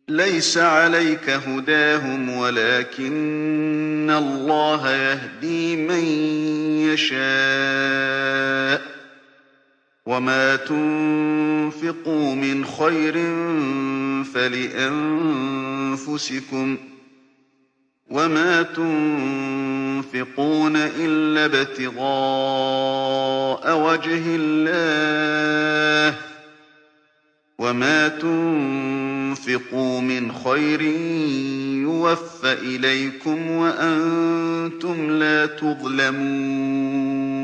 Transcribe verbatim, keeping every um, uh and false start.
لَيْسَ عَلَيْكَ هُدَاهُمْ وَلَٰكِنَّ اللَّهَ يَهْدِي مَن يَشَاءُ ۗ وَمَا تُنفِقُوا مِنْ خَيْرٍ فَلِأَنفُسِكُمْ ۚ وَمَا تُنفِقُونَ إِلَّا ابْتِغَاءَ وَجْهِ اللَّهِ ۚ وَمَا تُنفِقُوا مِنْ خَيْرٍ يُوَفَّ إِلَيْكُمْ وَأَنتُمْ لَا تُظْلَمُونَ